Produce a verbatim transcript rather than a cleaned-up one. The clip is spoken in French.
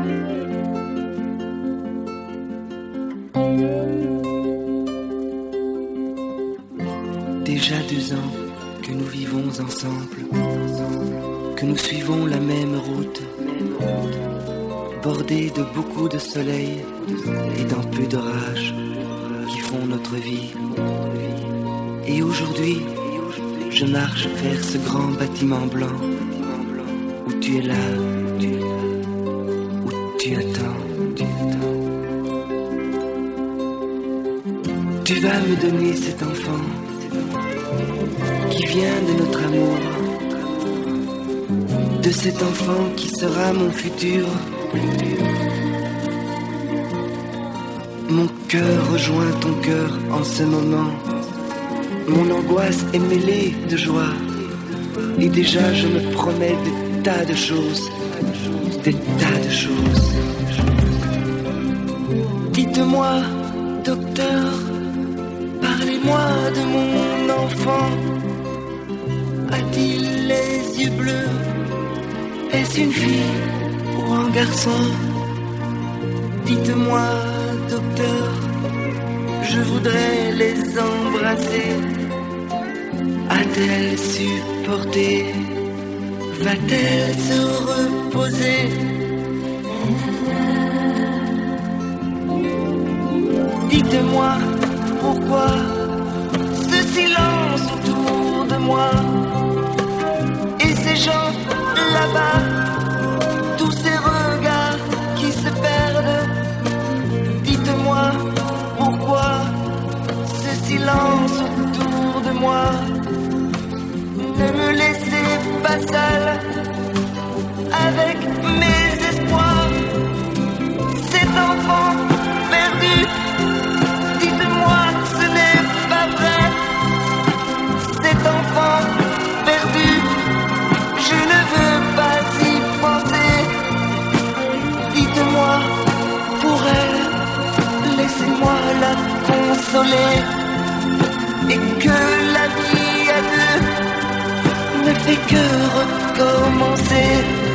Déjà deux ans que nous vivons ensemble, que nous suivons la même route, bordée de beaucoup de soleil et d'un peu d'orage qui font notre vie. Et aujourd'hui, je marche vers ce grand bâtiment blanc où tu es là, où tu attends. Tu vas me donner cet enfant qui vient de notre amour, de cet enfant qui sera mon futur. Mon cœur rejoint ton cœur en ce moment. Mon angoisse est mêlée de joie. Et déjà je me promets des tas de choses, des tas de choses. Dites-moi, docteur, parlez-moi de mon enfant. A-t-il les yeux bleus? Est-ce une fille ou un garçon? Dites-moi, docteur, je voudrais les embrasser. A-t-elle supporté? Va-t-elle se reposer? Dites-moi pourquoi ce silence autour de moi et ces gens là-bas, tous ces regards qui se perdent. Dites-moi pourquoi ce silence autour de moi. Ne me laissez pas seule avec mes espoirs. Cet enfant perdu, dites-moi que ce n'est pas vrai. Cet enfant perdu, je ne veux pas y penser. Dites-moi pour elle, laissez-moi la consoler. Et que la vie à deux ne fait que recommencer.